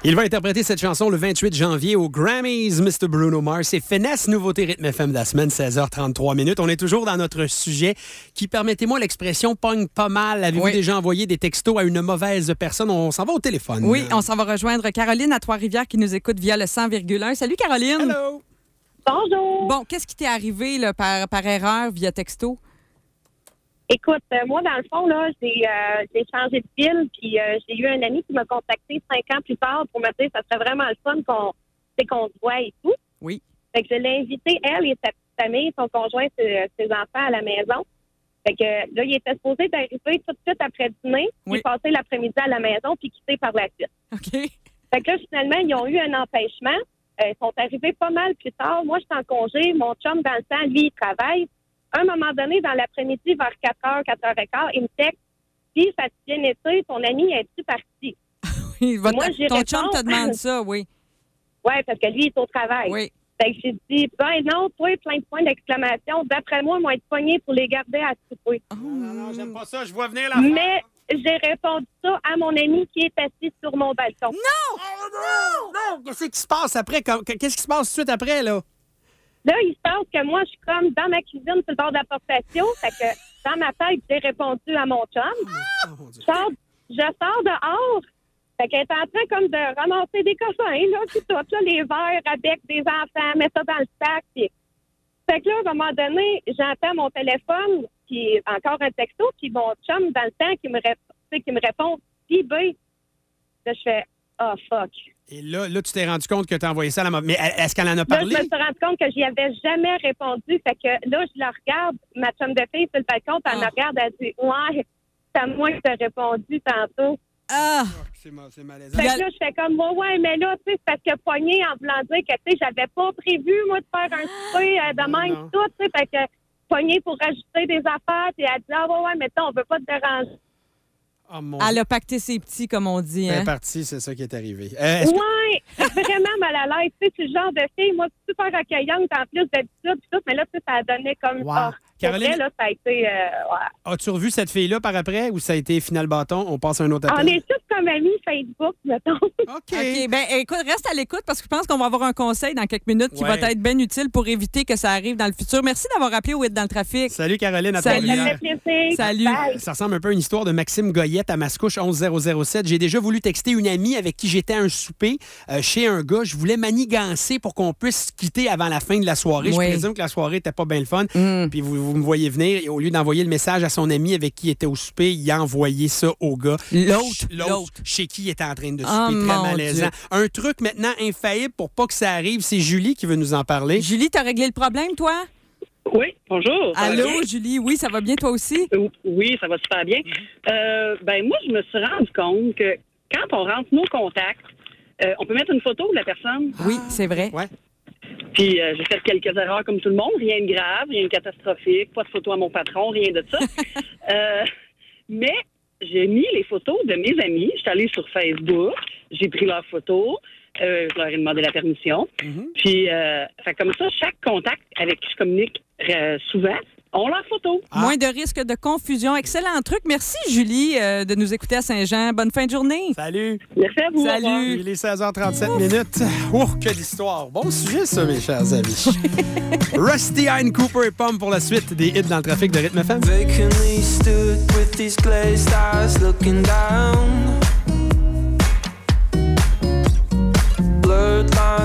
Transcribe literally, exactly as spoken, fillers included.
Il va interpréter cette chanson le vingt-huit janvier aux Grammys, mister Bruno Mars. C'est Finesse, nouveauté rythme F M de la semaine, seize heures trente-trois minutes. On est toujours dans notre sujet qui, permettez-moi l'expression, pogne pas mal. Avez-vous oui. déjà envoyé des textos à une mauvaise personne? On s'en va au téléphone. Oui, on s'en va rejoindre Caroline à Trois-Rivières qui nous écoute via le cent virgule un. Salut Caroline! Hello! Bonjour! Bon, qu'est-ce qui t'est arrivé là, par, par erreur via texto? Écoute, euh, moi, dans le fond, là, j'ai, euh, j'ai changé de ville, puis euh, j'ai eu un ami qui m'a contacté cinq ans plus tard pour me dire que ça serait vraiment le fun qu'on, qu'on se voit et tout. Oui. Fait que je l'ai invité, elle et sa petite famille, son conjoint, ses, ses enfants à la maison. Fait que là, il était supposé d'arriver tout de suite après dîner, oui. puis passer l'après-midi à la maison, puis quitter par la suite. OK. Fait que là, finalement, ils ont eu un empêchement. Euh, ils sont arrivés pas mal plus tard. Moi, je suis en congé. Mon chum, dans le temps, lui, il travaille. À un moment donné, dans l'après-midi, vers quatre heures, quatre heures quinze, il me texte. Puis, ça a bien été, ton ami est-tu parti? Oui, votre, moi, j'ai ton répondu, chum te demande ça, oui. Oui, parce que lui, il est au travail. Oui. Fait que j'ai dit, ben non, toi, plein de points d'exclamation. D'après moi, ils vont être poignés pour les garder à souper. Oh. Non, non, j'aime pas ça. Je vois venir la Mais j'ai répondu ça à mon ami qui est assis sur mon balcon. Non! Oh, non! Non! Qu'est-ce qui se passe après? Qu'est-ce qui se passe tout de suite après, là? Là, il se passe que moi, je suis comme dans ma cuisine sur le bord de la porte patio. Fait que dans ma tête, j'ai répondu à mon chum. Oh, mon Dieu. Je sors, je sors dehors. Fait qu'elle est en train comme de ramasser des cossins, là, tout ça, là, les verres avec des enfants, mettre ça dans le sac. Puis... Fait que là, à un moment donné, j'entends mon téléphone, puis encore un texto, puis mon chum, dans le temps, qui me, rép- qui me répond « Puis, B ». Là, je fais « Oh, fuck ». Et là, là, tu t'es rendu compte que tu as envoyé ça à la maman. Mais est-ce qu'elle en a Là, parlé? je me suis rendu compte que j'y avais jamais répondu. Fait que là, je la regarde, ma chum de fille sur le balcon, puis elle Ah. me regarde, elle dit « Ouais, c'est à moi que t'as répondu tantôt ». Ah! C'est, ma- c'est malaisant. Fait que là, je fais comme, ouais, ouais, mais là, tu sais, c'est parce que poigné en voulant dire que, tu sais, j'avais pas prévu, moi, de faire un souper euh, de même, non. tout, tu sais, fait que poigné pour rajouter des affaires, puis elle dit, ah, ouais, ouais, mais on veut pas te déranger. Oh, mon Elle a pacté ses petits, comme on dit. Elle Hein? est partie, c'est ça qui est arrivé. Euh, est-ce que- Ouais, vraiment mal à l'aise, tu sais, c'est le genre de fille, moi, super accueillante en plus d'habitude, pis tout, mais là, tu sais, ça a donné comme, Wow. ah, pour Caroline- vrai, là, ça a été, euh, ouais. As-tu revu cette fille-là par après ou ça a été final bâton? On passe à un autre appel. On est tous comme amis Facebook, mettons. OK. OK. Ben, écoute, reste à l'écoute parce que je pense qu'on va avoir un conseil dans quelques minutes qui Ouais. va être bien utile pour éviter que ça arrive dans le futur. Merci d'avoir appelé au huit dans le trafic. Salut Caroline, à Salut. Ça Trois-Rivières. fait plaisir. Salut. Bye. Ça ressemble un peu à une histoire de Maxime Goyette à Mascouche onze zéro zéro sept. J'ai déjà voulu texter une amie avec qui j'étais à un souper euh, chez un gars. Je voulais manigancer pour qu'on puisse quitter avant la fin de la soirée. Oui. Je présume que la soirée n'était pas bien le fun. Mm. Puis vous, vous me voyez venir et au lieu d'envoyer le message à son ami avec qui il était au souper, il a envoyé ça au gars. L'autre, Ch- l'autre. chez qui il était en train de souper. Oh, Très mon malaisant. Dieu. Un truc maintenant infaillible pour pas que ça arrive, c'est Julie qui veut nous en parler. Julie, t'as réglé le problème, toi? Oui, bonjour. ça va Allô, bien? Julie? Oui, ça va bien, toi aussi? Euh, Oui, ça va super bien. Euh, ben moi, je me suis rendu compte que quand on rentre nos contacts, euh, on peut mettre une photo de la personne. Oui, c'est vrai. Ouais. Puis euh, j'ai fait quelques erreurs comme tout le monde, rien de grave, rien de catastrophique, pas de photo à mon patron, rien de ça. euh, mais j'ai mis les photos de mes amis. Je suis allée sur Facebook, j'ai pris leurs photos, euh, je leur ai demandé la permission. Mhm. Puis, euh, fait comme ça, chaque contact avec qui je communique euh, souvent, ont leurs photos. Ah. Moins de risque de confusion. Excellent truc. Merci, Julie, euh, de nous écouter à Saint-Jean. Bonne fin de journée. Salut. Merci à vous. au revoir. Salut. Il est seize heures trente-sept minutes. Oh, quelle histoire. Bon sujet, ça, mes chers amis. Rusty Hine, Cooper et Pomme pour la suite des hits dans le trafic de Rythme F M. Vacantly stood with these glazed eyes looking down